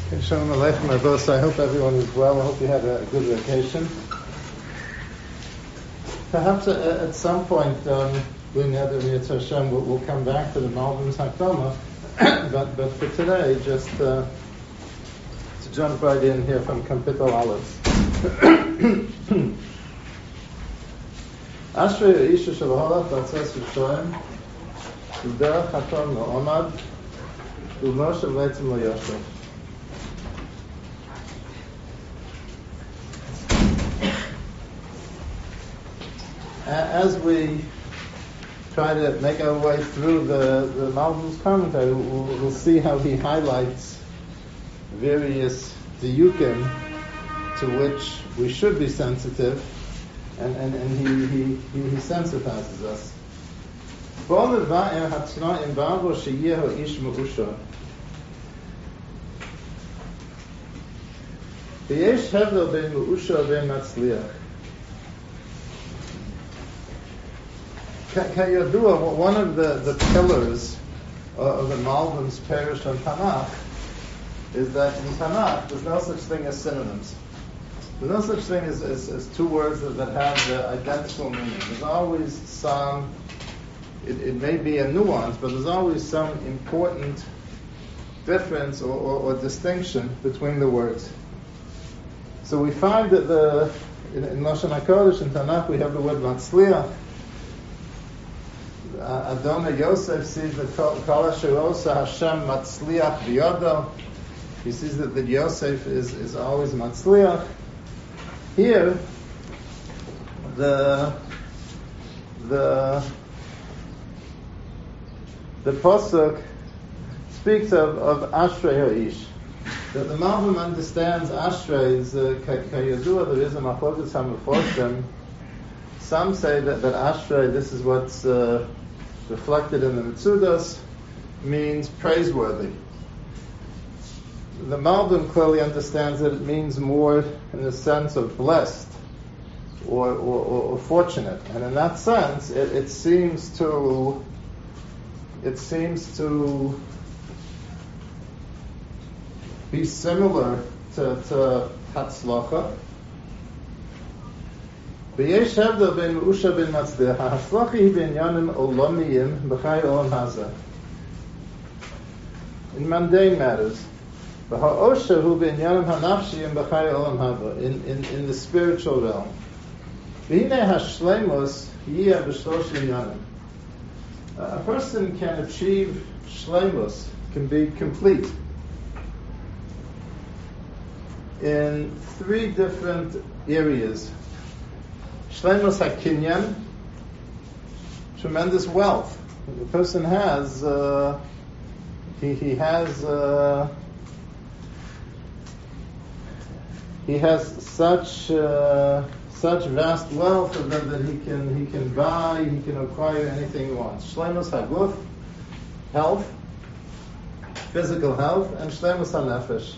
Shalom Aleichem, my boss. I hope everyone is well. I hope you had a good vacation. Perhaps at some point, Hashem, we'll come back to the Malbim's Hakdama, but for today, just to jump right in here from Kapitel Aleph. Ashrei Isha Shalhalach Batzes Yishoim Uderech Hatom No'omad U'mo Shel Leitzim Lo Yoshev. As we try to make our way through the Malbim's commentary, we'll see how he highlights various diyukim to which we should be sensitive, and he sensitizes us. V'yesh hebdel ben me'usha ben matzliach. One of the pillars of the Malbim's Perush on Tanakh is that in Tanakh there's no such thing as synonyms. There's no such thing as two words that have the identical meaning. There's always some, it may be a nuance, but there's always some important difference or distinction between the words. So we find that in Lashon HaKodesh, in Tanakh, we have the word Matzliach. Adonai Yosef sees that Kol Asher Osa Hashem Matzliach B'yodo. He sees that Yosef is always Matzliach. Here, the pasuk speaks of Ashrei Ha'ish. That the Malbim understands Ashrei is Kayadua. There is a Machlokas HaMeforshim. Some say that Ashrei, this is what's reflected in the Mitzudas, means praiseworthy. The Malbim clearly understands that it means more in the sense of blessed or fortunate, and in that sense, it seems to be similar to Hatzlacha. V'yesh hebdel ben me'usha ben matzliach. Ha'hatzlacha hi b'inyanim olamiyim b'chai olam hazeh. In mundane matters. V'ha'osha hu b'inyanim ha'nafshiyim b'chai olam haba. In the spiritual realm. V'hinei ha'shleimus yiyah b'shlosh inyanim. A person can achieve shleimus, can be complete, in three different areas. Shleimus HaKinyan, tremendous wealth. The person has, he has such vast wealth that he can buy, he can acquire anything he wants. Shleimus HaGuf, health, physical health, and Shleimus HaNefesh.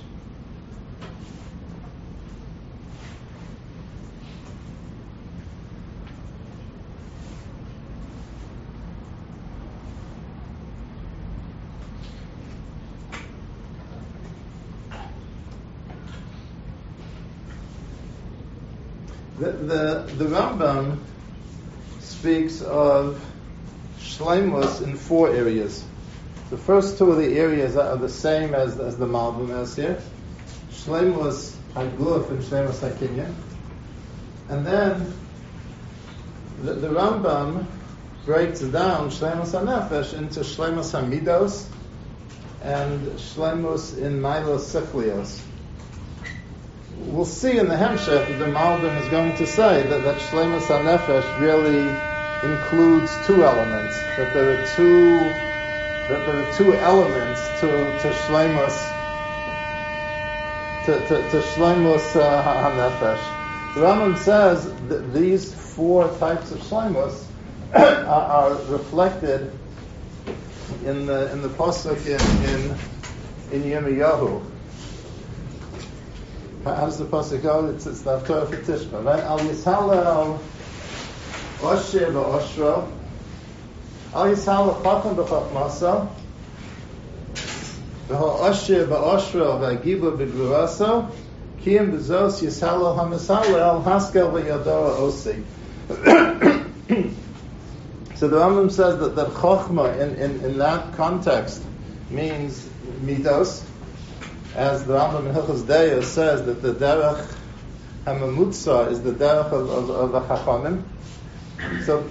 The Rambam speaks of shleimus in four areas. The first two of the areas are the same as the Malbim has here. Shleimus HaGuf and Shleimus HaKinyan. And then the Rambam breaks down Shleimus HaNefesh into Shleimus HaMidos and Shleimus in Milos Sechlios. We'll see in the Hemshech that the Malbim is going to say that Shleimus HaNefesh really includes two elements. That there are two elements to Shleimus HaNefesh. The Rambam says that these four types of Shleimus are reflected in the pasuk in Yirmiyahu. How does the pasuk go? It's the Torah for Tishma, right? Al Yishalel Osher v'Oshro, Al Yishalel Chacham v'Chachmasa, V'ha'ashir ba'ashra v'agibur b'gvuraso kiyim b'zos yishalel ha'mishalel haskel v'yadora osi. So the Rambam says that chokhmah in that context means midos, as the Rambam in Hilchos Deya says that the derech hamamutza is the derech of the chachamim. So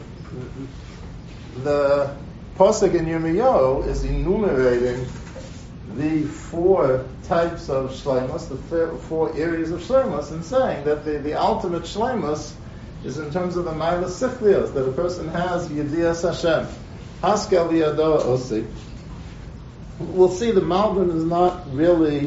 the pasuk in Yirmiyahu is enumerating the 4 types of shleimus, the 4 areas of shleimus, and saying that the ultimate shleimus is in terms of the Maila Sichlios, that a person has Yedias Hashem. Haskel v'yador osi. We'll see the Malbim is not really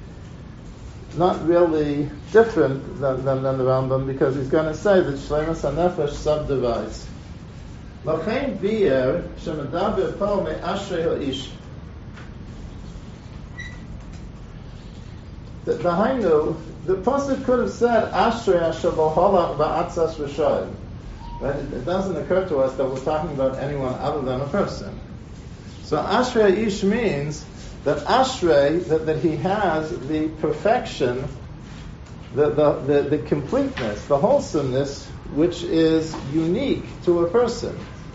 different than the Rambam, because he's going to say that Shleimus HaNefesh subdivides. L'chein bi'er shemedaber po me'ashrei ha'ish. The pasuk could have said Ashrei asher lo halach ba'atzas r'shoim. But it doesn't occur to us that we're talking about anyone other than a person. So Ashrei Ish means that Ashrei, that he has the perfection, the completeness, the wholesomeness, which is unique to a person.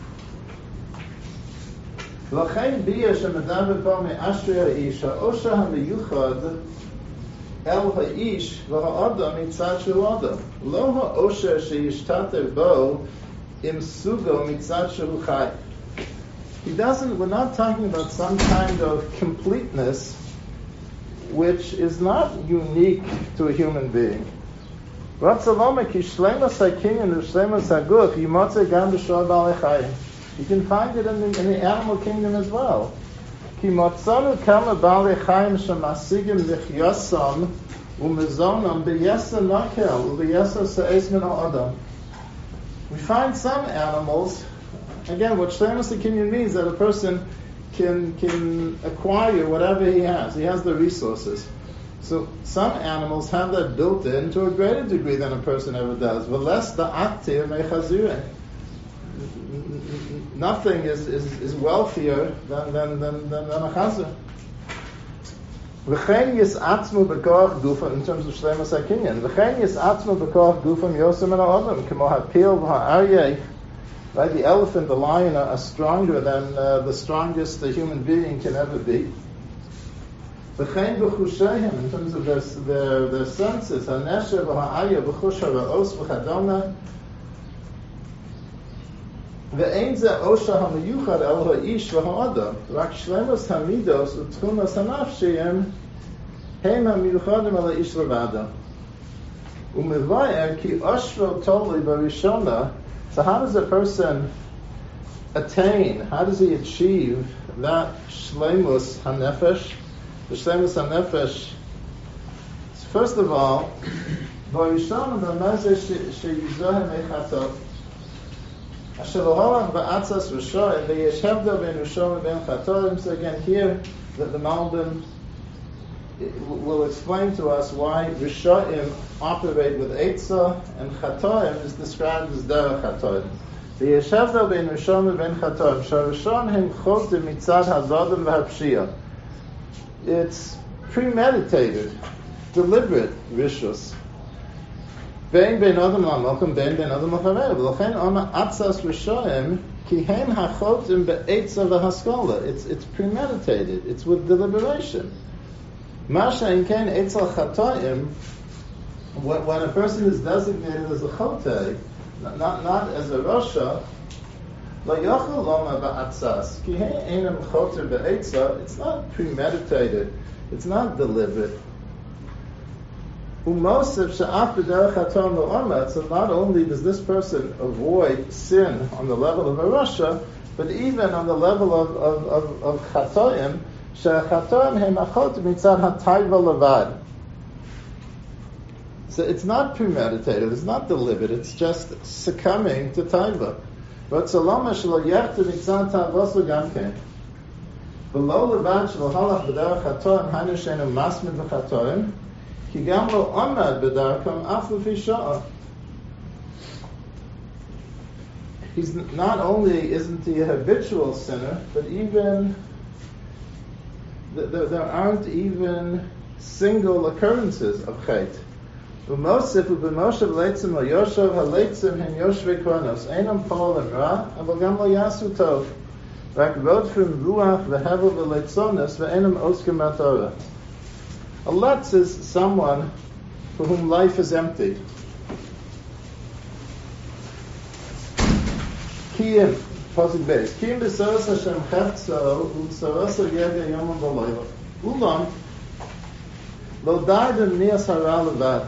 L'chein biyah shemedaber po me'ashrei ha'ish ha'osher ha'miyuchad El ha'ish v'ha'adam mitzad shel adam. Lo ha'osher sheyishtater bo im sugo mitzad shel chai. We're not talking about some kind of completeness which is not unique to a human being. Ratzaloma ki shleimus ha'kinyan u'shleimus ha'guf yimotze gam b'shor b'alei chayim. You can find it in the animal kingdom as well. Ki motzonu kama b'alei chayim shemasigim lichyosam u'mezonam b'yesa nakel u'b'yesa se'ez min ha'adam. We find some animals, again, what shleimus ha'kinyan means that a person can acquire whatever he has. He has the resources. So some animals have that built in to a greater degree than a person ever does. V'les da'atir me'chazireh. Nothing is wealthier than a chazir. V'chein yis'atzmu b'koach gufam, in terms of shleimus ha'kinyan. V'chein yis'atzmu b'koach gufam yosem min ha'adam, k'mo ha'pil v'ha'aryeh. Right, the elephant, the lion are stronger than the strongest a human being can ever be. V'chein b'chushayim, in terms of their senses, ha'nesher v'ha'aryeh v'chush ha'ra'os v'chadona. Ve'ein ze osha ha'miyuchad el ha'ish v'ha'adam. Rak shleimus ha'midos u'tchumas ha'nafshiyim heim ha'miyuchadim el ha'ish levada. U'mevayer ki oshro toli b'rishona. So how does a person attain, how does he achieve that shleimus ha'nefesh? The shleimus ha'nefesh, first of all, b'rishona b'mezeh sheyizohem eichatot. So again, here the Malbim will explain to us why Rishoim operate with Eitzah and Chatoim is described as Derech Chatoim. The Yeshavda ben Rishon ben Chatoim, Sharishon hem chotim mitzad hazadim v'hapshia. It's premeditated, deliberate Rishus. Bein ben adam lamalchim, bein ben adam lacharev. L'chein ona atzas Rishoim ki hem hachotim be'eitzah v'haskola. It's premeditated. It's with deliberation. Masha in kain eitzah chatoim. When a person is designated as a chotei, not as a rasha, la yachol loma ba'atzas ki hem einam chotim be'eitzah. It's not premeditated. It's not deliberate. So not only does this person avoid sin on the level of a rasha, but even on the level of chatoim, she'chatoim hem achot mitzad hatayva levad. So it's not premeditated, it's not deliberate, it's just succumbing to taiva. But salama shelo yechta mitzad tavasu gamken. Below levad shelo halach b'derech chatoim hainu sheinu masmid v'chatoim. He's not only isn't he a habitual sinner, but even there aren't even single occurrences of chet. Umosif ubimoshav leitzim lo yoshav haleitzim hen yoshvei kronos einam pol ra aval gam lo yasu tov rak rodfim ruach v'hevel v'leitzonis v'einam oskim matorah. A letz is someone for whom life is empty. Kiyim, pasuk beis. Kiyim b'soros Hashem chetzo u'b'soros yega yomam v'loyla. Ulam lo dardem nias hara levad.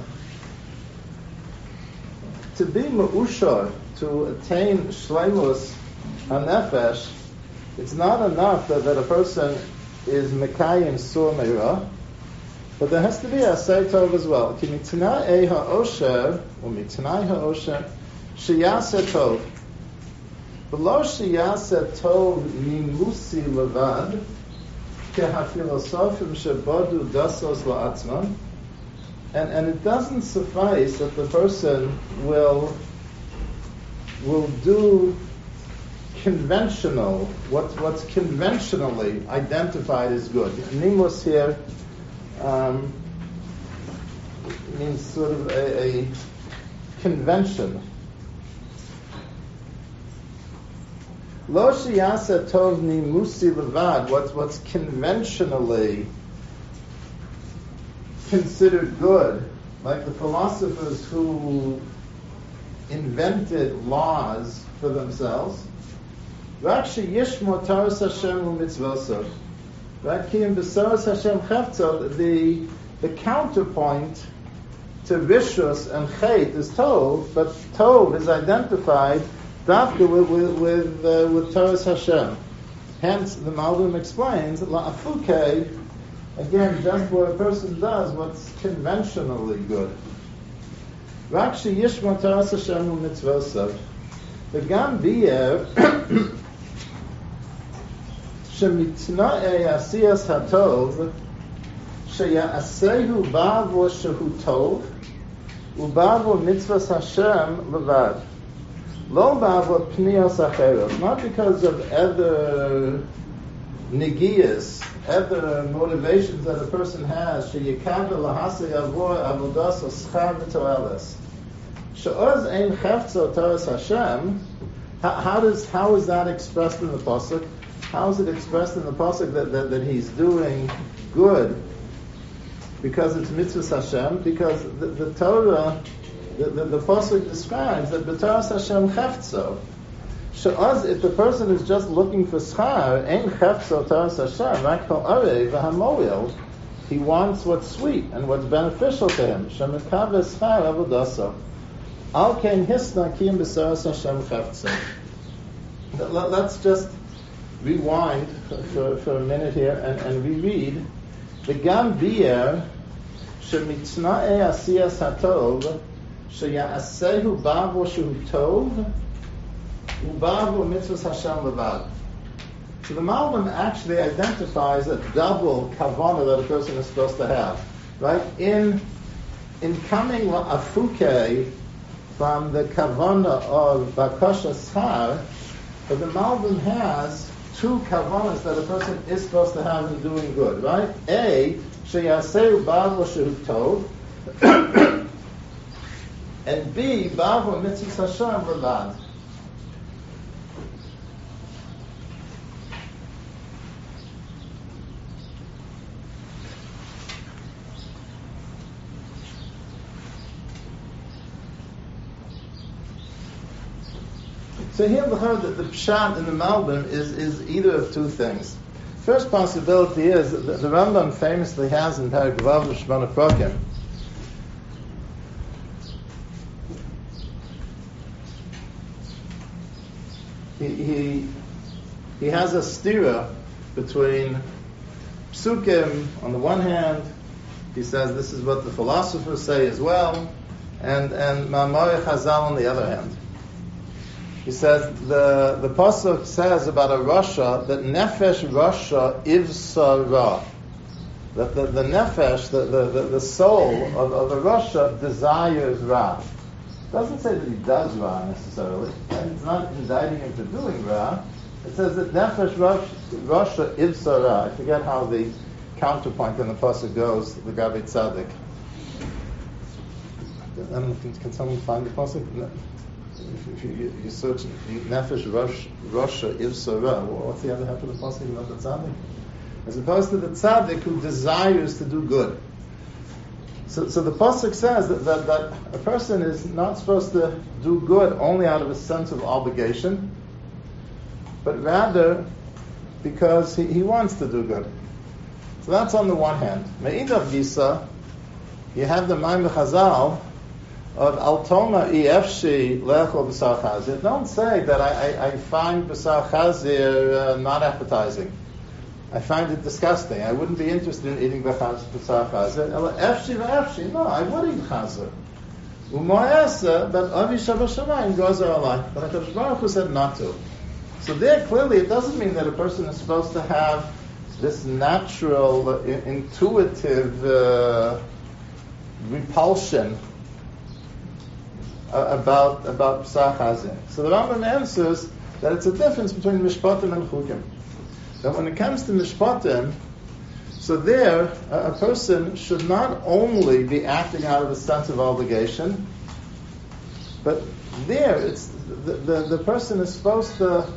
To be ma'ushar, to attain shleimus hanefesh, it's not enough that a person is mekayim sur meira, but there has to be a asay tov as well. Ki mitna'ei ha'osher, or mitna'ei ha'osher, sheyaseh tov. Below sheyaseh tov mimusi levad, ke ha'filosofim shebodu dasos la'atzman, and it doesn't suffice that the person will do conventional, what's conventionally identified as good. Nimus here means sort of a convention. Lo sheyaseh tov nimusi levad, what's conventionally considered good, like the philosophers who invented laws for themselves. Rak sheyishmo taras Hashem u'mitzvosov. Rak kiyim b'soros Hashem cheftzot. The counterpoint to rishus and chet is tov, but tov is identified dafka with taras Hashem. Hence, the Malbim explains la'afuke. Again, just what a person does, what's conventionally good. Rak sheyishmo taras Hashem u'mitzvosov. The gam bi'er shemitna'ei asiyas hatov sheya'asehu ba'avo shehu tov u'ba'avo mitzvahs Hashem levad. Lo ba'avo pniyos acheros. Not because of other nigiyas, other motivations that a person has. Sheyikav lahasei avor avodas o schar v'toeles. She'oz ein chefzo taras Hashem. How is that expressed in the pasuk? How is it expressed in the pasuk that he's doing good? Because it's mitzvah Hashem. Because the Torah, the pasuk describes that b'taras Hashem chefzo. She'oz, if the person is just looking for schar, ein chefzo taras Hashem, rak ha'arei v'hamoil, he wants what's sweet and what's beneficial to him. Shemikav schar avodaso. Al kein hisna kiyim b'soros Hashem chefzo. Let's just rewind for a minute here and reread. The gam bi'er shemitna'ei asiyas hatov sheya'asehu ba'avo shehu tov u'ba'avo mitzvahs Hashem levad. So the Malbim actually identifies a double kavanah that a person is supposed to have, right? In coming la'afuke from the kavanah of bakasha schar, but the Malbim has two kavanas that a person is supposed to have in doing good, right? A, sheyaseu ba'avo shehu tov, and B, ba'avo mitzvahs Hashem levad. So here we heard that the pshat in the Malbim is either of two things. First possibility is that the Rambam famously has in Perek Vav Shmona Prakim. He has a stira between psukim on the one hand. He says this is what the philosophers say as well, and Ma'amar Chazal on the other hand. He says the pasuk says about a rasha that nefesh rasha ivsa ra, that the nefesh, the soul of a rasha desires ra. It doesn't say that he does ra necessarily, and it's not indicting him for doing ra. It says that nefesh rasha ivsa ra. I forget how the counterpoint in the pasuk goes, the Gabi Tzaddik. I don't know, can someone find the pasuk? No. If you search Nefesh Rosha Ivsara, what's the other half of the pasuk? Not the Tzaddik. As opposed to the Tzaddik who desires to do good. So the pasuk says that a person is not supposed to do good only out of a sense of obligation, but rather because he wants to do good. So that's on the one hand. Me'idach Gisa, you have the Maim Chazal of Al Toma Efshi Lechol B'sar Chazir. Don't say that I find B'sar Chazir not appetizing. I find it disgusting. I wouldn't be interested in eating B'sar Chazir. Efshi v'efshi. No, I would eat Chazir. U'mo'esa, but Avi Shabbat Shamayim goes alai. But HaKadosh Baruch Hu said not to. So there, clearly, it doesn't mean that a person is supposed to have this natural, intuitive repulsion about B'sar Chazir. So the Rambam answers that it's a difference between Mishpatim and Chukim. That when it comes to Mishpatim, so there, a person should not only be acting out of a sense of obligation, but there, it's the person is supposed to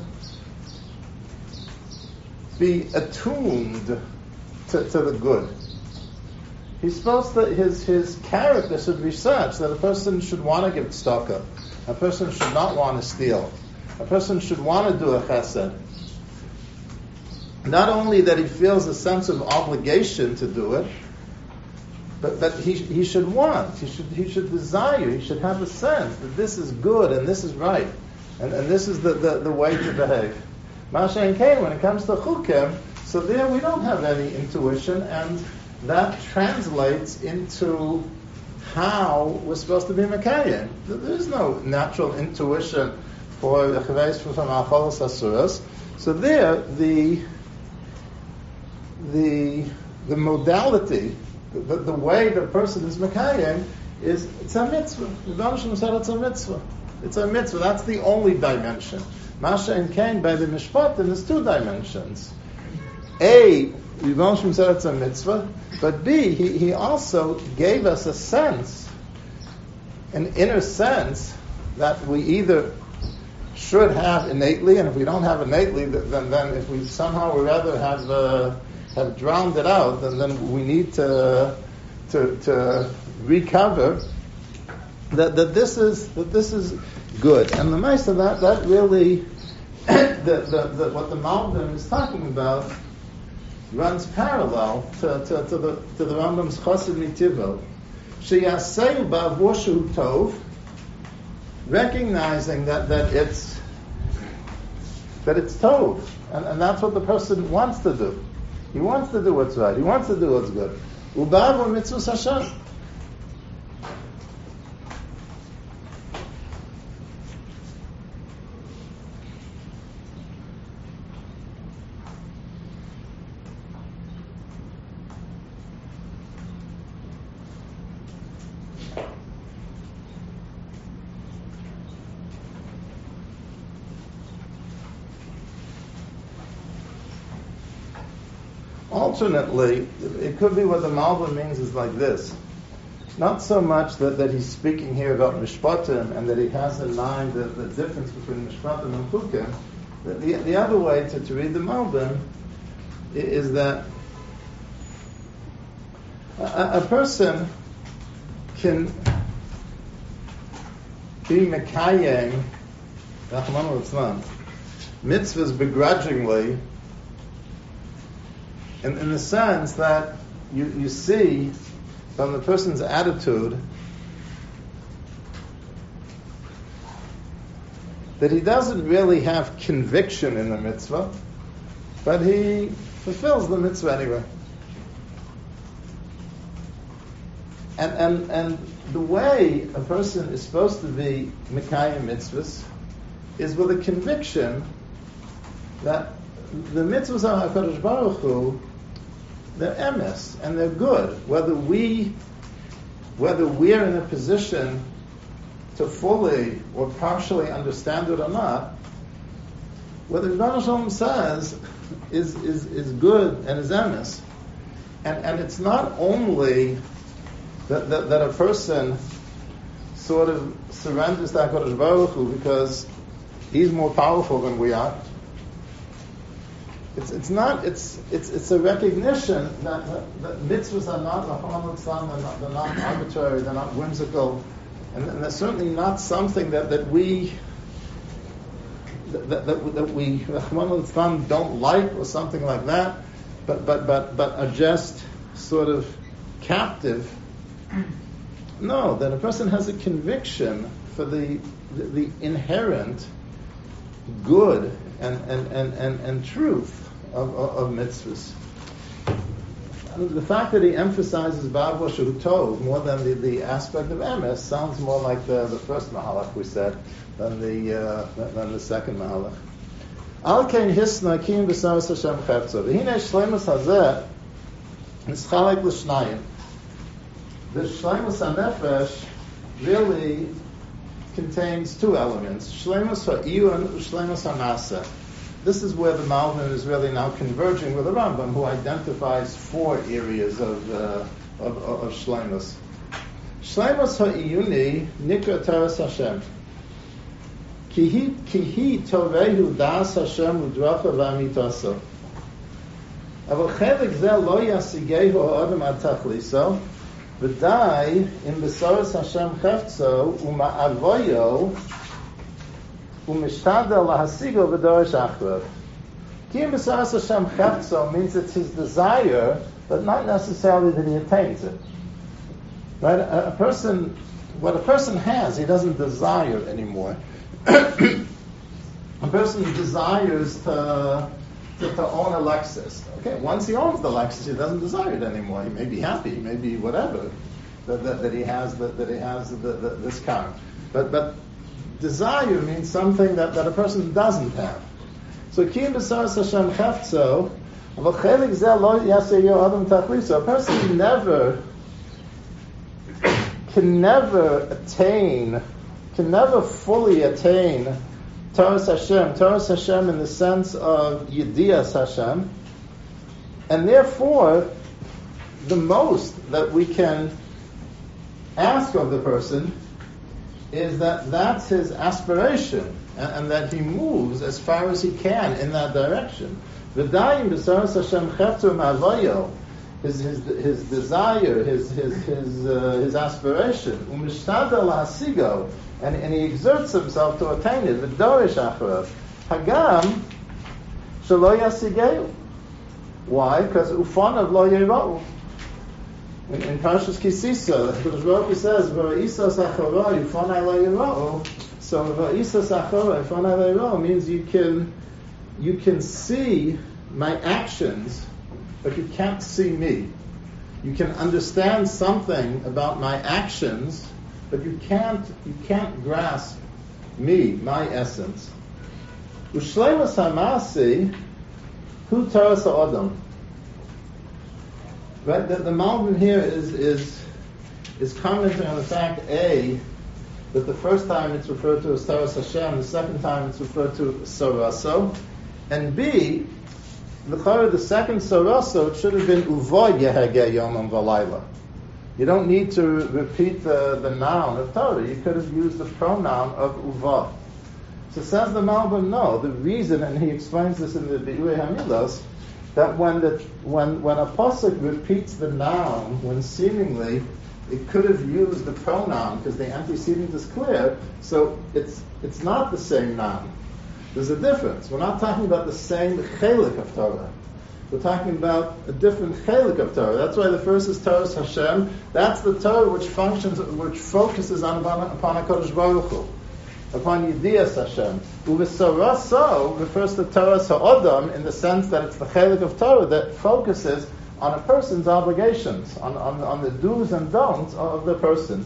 be attuned to the good. He's supposed to, his character should be such that a person should want to give tzedakah. A person should not want to steal. A person should want to do a chesed. Not only that he feels a sense of obligation to do it, but he should want, he should desire, he should have a sense that this is good and this is right, and this is the way to behave. Masha and Kain, when it comes to chukim, so there we don't have any intuition, and that translates into how we're supposed to be mekayim. There is no natural intuition for the chaveis from achalos asuras. So there, the modality, the way the person is mekayim is it's a mitzvah. Rebbeinu Shalom said it's a mitzvah. It's a mitzvah. That's the only dimension. Masha and Kain by the Mishpatim, there's two dimensions. A, Rebbeinu Shalom said it's a mitzvah, but B, he also gave us a sense, an inner sense, that we either should have innately, and if we don't have innately, then if we somehow would rather have drowned it out, then we need to recover that this is good. And the most of that really what the Malbim is talking about runs parallel to the Rambam's Chassid Mitivo. Sheyaseu ba'avur shehu tov, recognizing that it's tov, and that's what the person wants to do. He wants to do what's right. He wants to do what's good. U'ba'avur mitzvos Hashem. Alternately, it could be what the Malbim means is like this. Not so much that he's speaking here about Mishpatim and that he has in mind the difference between Mishpatim and Chukim. The other way to read the Malbim is that a person can be Mekayem, mitzvahs begrudgingly, in the sense that you see from the person's attitude that he doesn't really have conviction in the mitzvah, but he fulfills the mitzvah anyway. And the way a person is supposed to be Mekayim mitzvahs is with a conviction that the mitzvahs of HaKadosh Baruch Hu, they're emes, and they're good. Whether we're in a position to fully or partially understand it or not, what the Rebbeinu Shalom says is good and is emes. And it's not only that a person sort of surrenders to HaKadosh Baruch Hu because he's more powerful than we are. It's a recognition that mitzvahs are not they're not arbitrary, they're not whimsical, and they're certainly not something that we Rahman al-Islam don't like or something like that, but are just sort of captive. No, that a person has a conviction for the inherent good and truth of mitzvahs. And the fact that he emphasizes Ba'al Shu Tov more than the aspect of emes sounds more like the first mahalach we said than the second mahalach. Al kein hisna kiyum b'saras Hashem chetzo v'hinei shleimus hazeh nischalek l'shnayim. The shleimus hanefesh really contains two elements: shleimus ha'iyun and shleimus hanaseh. This is where the Malvin is really now converging with the Rambam, who identifies four areas of shleimus. Shleimus ha'iyuni nikra teres Hashem. Kihi tovehu das Hashem udracha v'amitaso. Aval chelik zeh lo yasigehu ha'adam ad tachliso v'dai in besaras Hashem chefzo uma'avoyo u'mishtadel lahasigo v'dorish achrav. Ki in besaras Hashem chefzo means it's his desire, but not necessarily that he attains it. Right? What a person has, he doesn't desire anymore. A person desires to own a Lexus. Okay, once he owns the Lexus, he doesn't desire it anymore. He may be happy, he may be whatever that he has this car. But desire means something that a person doesn't have. So Kiyum B'Saras Hashem Chefzo, but Chelik Zeh Lo Yaseh Yo Adam Tachliso. A person can never fully attain Toras Hashem in the sense of Yedias Hashem, and therefore the most that we can ask of the person is that that's his aspiration, and that he moves as far as he can in that direction. V'dayim b'saras Hashem cheftu ma'avoyo, his desire, his aspiration, u'mishtadel hasigo, and he exerts himself to attain it. V'dorish acharav hagam shelo yasigeu. Why? Because ufanav lo yerau. In Parshas Kisisa, the Baruch Hu says, "V'isas acharoi ufanai lo yerau." So v'isas acharoi ufanai lo yerau means you can see my actions, but you can't see me. You can understand something about my actions, but you can't grasp me, my essence. Ushleimus hamasi hu taras ha'adam. Right, the Malbim here is commenting on the fact A, that the first time it's referred to as Taras Hashem, the second time it's referred to Saraso, and B, the second Saraso, it should have been Uvoy Yehege Yomam Valayla. You don't need to repeat the noun of Torah. You could have used the pronoun of Uva. So says the Malbim, no, the reason, and he explains this in the Be'urei Hamilos, that when a pasuk repeats the noun, when seemingly it could have used the pronoun because the antecedent is clear, so it's not the same noun. There's a difference. We're not talking about the same chelik of Torah. We're talking about a different chelik of Torah. That's why the first is Taras Hashem. That's the Torah which focuses upon HaKadosh Baruch Hu, upon Yedias Hashem. Uvesaraso refers to Taras Ha'odam in the sense that it's the chelik of Torah that focuses on a person's obligations, on the do's and don'ts of the person.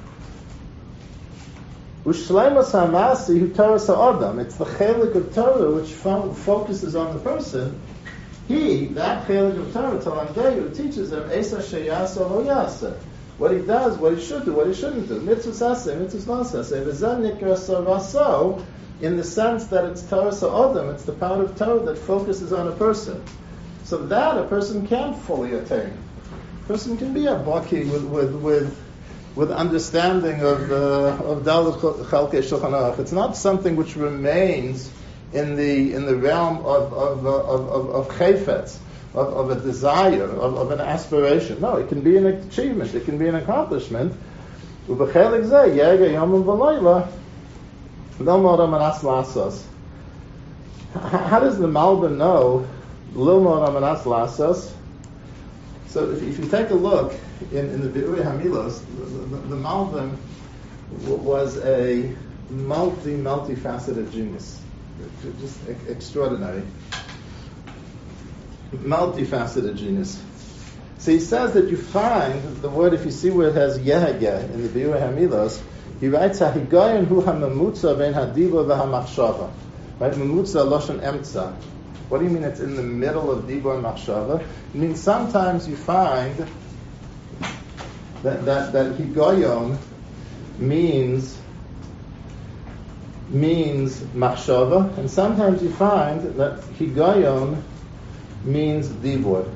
Ushleimus hamasi hu Taras Ha'odam. It's the chelik of Torah which focuses on the person. That chelik of Torah, Talangeyu, teaches him Esa Sheyasa Lo Yasa. What he does, what he should do, what he shouldn't do. Mitzvah saseh, mitzvah lo saseh. V'zeh nikra saraso, in the sense that it's Taras ha'odam, it's the part of Torah that focuses on a person. So that a person can't fully attain. A person can be a baki with understanding of Dalet Chalkei Shulchan Aruch. It's not something which remains in the realm of chayfetz, of a desire, of an aspiration. No, it can be an achievement. It can be an accomplishment. U'b'chelik zeh yega yomim v'layla lo moda manas lasos. How does the Malbim know Lil Moda Manas Lasos? So if you take a look in the Bi'urei Hamilos, the Malbim was a multifaceted genius. Just extraordinary. Multifaceted genius. So he says that you find the word, if you see where it has Yehageh in the Bi'urei Hamilos, he writes, HaHigayon hu ha-memutza ve'en ha-dibo ve'ha-machshava. Right? Memutza loshen emtza. What do you mean it's in the middle of dibur and machshava? It means sometimes you find that higayon means machshava, and sometimes you find that higayon means dibur.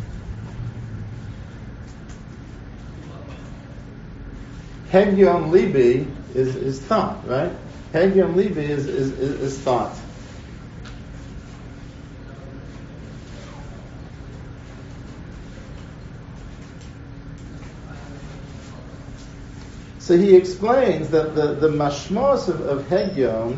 Hegyon libi is thought, right? Hegyon libi is thought. So he explains that the mashmos of Hegyon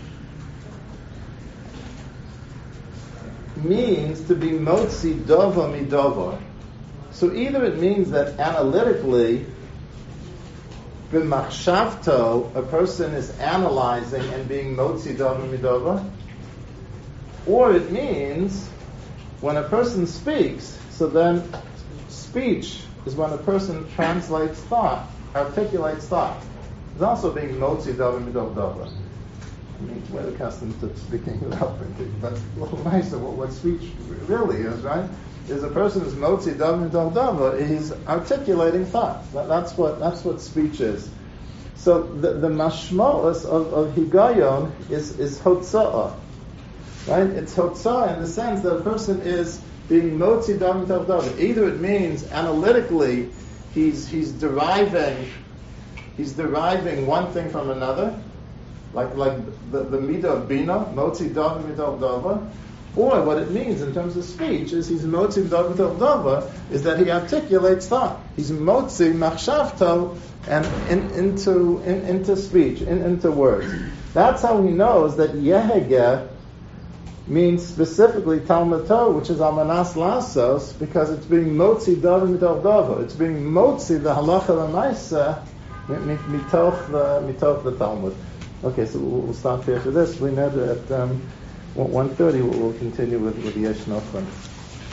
means to be motzi dova midova. So either it means that analytically, b'machshavto, a person is analyzing and being motzi dova midova, or it means when a person speaks, so then speech is when a person translates thought, articulates thought. It's also being motzi dava midov dava. I mean, we're accustomed to speaking without thinking, but nicer, what speech really is, right? Is a person who's motzi dava midov dava, he's articulating thought. That's what speech is. So the mashmos of higayon is hotza'ah, right? It's hotza'ah in the sense that a person is being motzi dava midov dava. Either it means analytically he's deriving one thing from another, like the midah of bina, motzi dava midov dava, or what it means in terms of speech is he's motzi dava midov dava is that he articulates thought. He's motzi machshavto and into speech, into words. That's how he knows that yehegeh means specifically Talmud Torah, which is Amanas Lasos, because it's being motzi dava midov dava. It's being motzi the halacha l'maisa mitoch the Talmud. Okay, so we'll stop here for this. We know that at 1:30 we'll continue with Yesh Nochron.